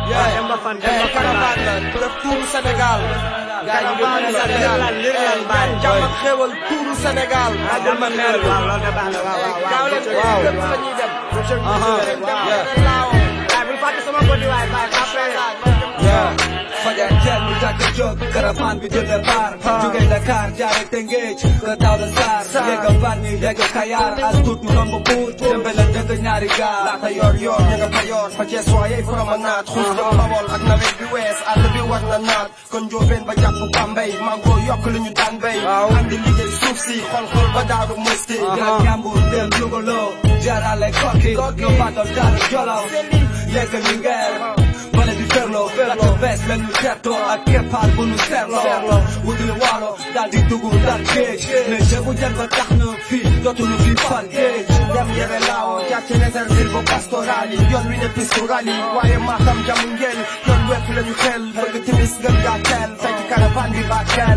caravane la def tuuru Sénégal caravane la Sénégal jàmm ak xéwal tuuru Sénégal gaaw leen fépp la ñuy dem fajar teel ñu tàkk jóg caravane bi jël départ jóge Dakar jaare Tëngéej kër Daouda Sarr yegg Bargny yegg Kayar as tuut ñu romb Pout dembe la dëgg ñaari gaar laata yor ñu nga fa yor fa Cees waaye promenade xuus jëm Bawol ak nawet bi wees àll bi war na naat kon Njoobeen ba jàpp Bambey mango yokk li ñu daan béy andi liggéey suuf si xol ba Daaru Musti yaa Njambur dem Louga jaarale Kokki ñu batal Daaru Jolof yegg Linguère bale bi ferlo bees la ñu tertoo ak keppaar bu ñu serlo wutul waalo daal di dugg Ndar géej ne jéegu jën ba tax na fii dootuñu fi far géej dem yere laaw jàcc réserve ba pastoral yi yoon wi ne pistoral yi waaye maatam jamu ngeen yoon wekk la ñu xel bëgg timis gën gaa teel fekk caravane bi ba teel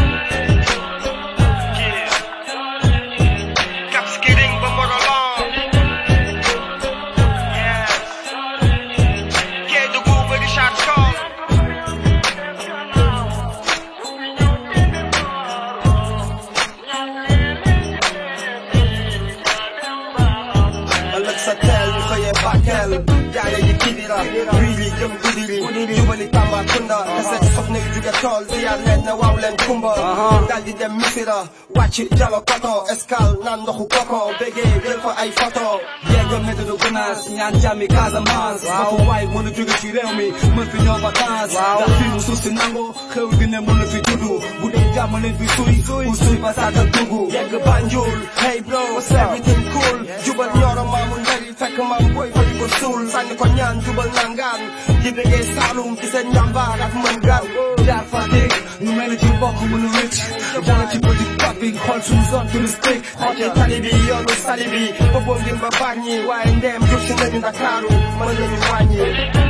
sa teel ñu xëyee Bakel jaare yi Kidira wiili jëm Gudiri jubali Tambacounda te seet soxna yu jóge tool di yàlla leen ne waaw leen kumba daal di dem Missira wàcc Jalo Koto escale naan ndoxu koko bégee jël fa ay photo yegg Médina Gounass ñaan jàmmi Casamance waaw waay mën a jóge ci réew mi mën fi ñoo vacances ndax fii mu suuf si nangu xew gi ne mën na fi juddu bu dee jàmm leen fi suy ba saata dugg yegg Banjul hey bro what's everything cool jubal Nioro maamu ndari fekk maam booy fa ko suul sànni ko ñaan jubal nangaan di bëggee Saalum ci seen njàmbaar ak mën gan jaar Fatick ñu mel ni ci mbokk mënu wécc jaar ci petit papi xool suñu zone touristique xool tali bi yoonu sali bi booboo ngir ba Bargny waaye ndeem jur si nañu Ndakaaru mën nañu wàññi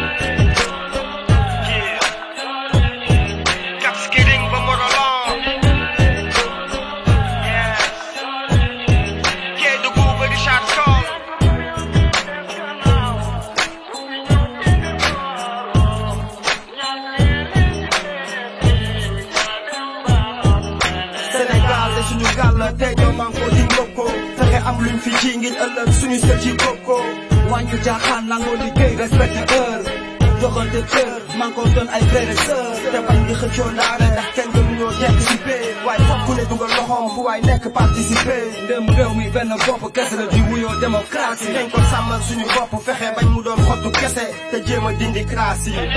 suñu gàll te ñoo manko di ngokko fexe am luñ fi ji ngir ëllëg suñu sët ci kokko wàññi jaaxaan nangoo liggéey respecté heure joxante cër manko doon ay frères et sœurs te bañ di xëccoo ndaare ndax kenn gënu ñoo participer waaye foog ku ne dugal loxoom fu waay nekk participer ndem réew mi benn bopp kese la di wuyoo démocratie dañ ko sàmmal suñu bopp fexe bañ mu doon xottu kese te jéem a dindi crasse yi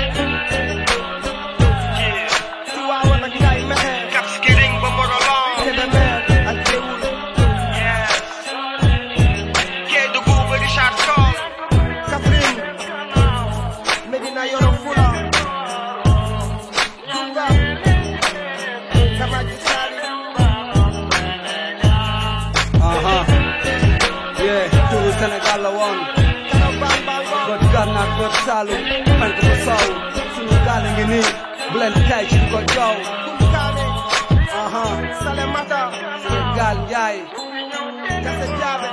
Sénégal la woon bët gànnaar bët Saalum penk ba sow suñu gaal ngi nii bu leen tay ci ko joow Salemata Sénégal njaay Kase Jaabe